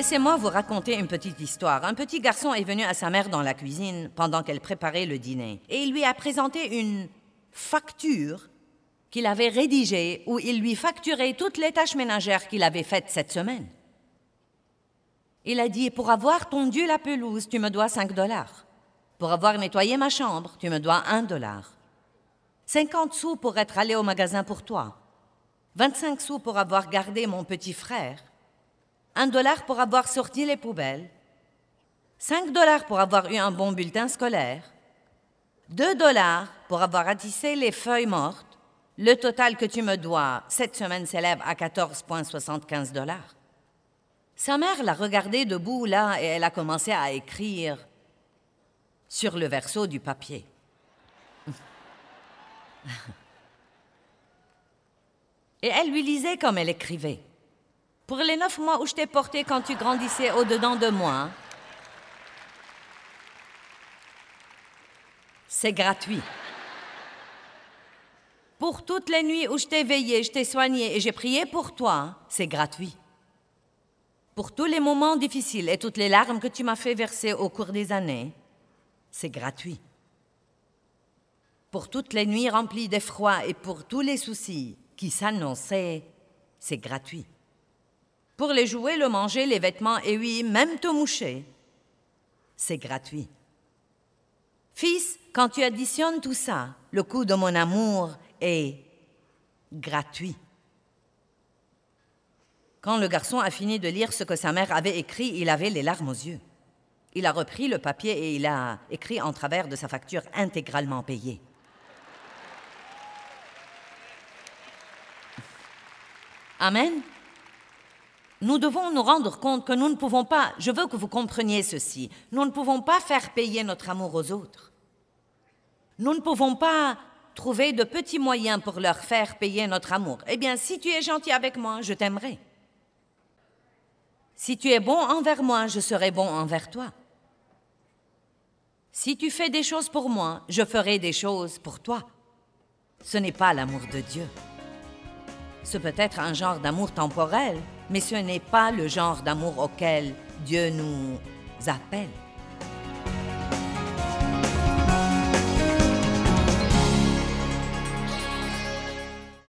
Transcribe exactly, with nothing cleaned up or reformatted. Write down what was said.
Laissez-moi vous raconter une petite histoire. Un petit garçon est venu à sa mère dans la cuisine pendant qu'elle préparait le dîner et il lui a présenté une facture qu'il avait rédigée où il lui facturait toutes les tâches ménagères qu'il avait faites cette semaine. Il a dit « Pour avoir tondu la pelouse, tu me dois cinq dollars. Pour avoir nettoyé ma chambre, tu me dois un dollar. cinquante sous pour être allé au magasin pour toi. vingt-cinq sous pour avoir gardé mon petit frère. Un dollar pour avoir sorti les poubelles. Cinq dollars pour avoir eu un bon bulletin scolaire. Deux dollars pour avoir ratissé les feuilles mortes. Le total que tu me dois cette semaine s'élève à quatorze virgule soixante-quinze dollars. » Sa mère l'a regardé debout là et elle a commencé à écrire sur le verso du papier. Et elle lui lisait comme elle écrivait. « Pour les neuf mois où je t'ai porté quand tu grandissais au-dedans de moi, c'est gratuit. Pour toutes les nuits où je t'ai veillé, je t'ai soigné et j'ai prié pour toi, c'est gratuit. Pour tous les moments difficiles et toutes les larmes que tu m'as fait verser au cours des années, c'est gratuit. Pour toutes les nuits remplies d'effroi et pour tous les soucis qui s'annonçaient, c'est gratuit. Pour les jouets, le manger, les vêtements et oui, même te moucher, c'est gratuit. Fils, quand tu additionnes tout ça, le coût de mon amour est gratuit. » Quand le garçon a fini de lire ce que sa mère avait écrit, il avait les larmes aux yeux. Il a repris le papier et il a écrit en travers de sa facture intégralement payée. Amen. Nous devons nous rendre compte que nous ne pouvons pas, je veux que vous compreniez ceci, nous ne pouvons pas faire payer notre amour aux autres. Nous ne pouvons pas trouver de petits moyens pour leur faire payer notre amour. Eh bien, si tu es gentil avec moi, je t'aimerai. Si tu es bon envers moi, je serai bon envers toi. Si tu fais des choses pour moi, je ferai des choses pour toi. Ce n'est pas l'amour de Dieu. Ce peut être un genre d'amour temporel, mais ce n'est pas le genre d'amour auquel Dieu nous appelle.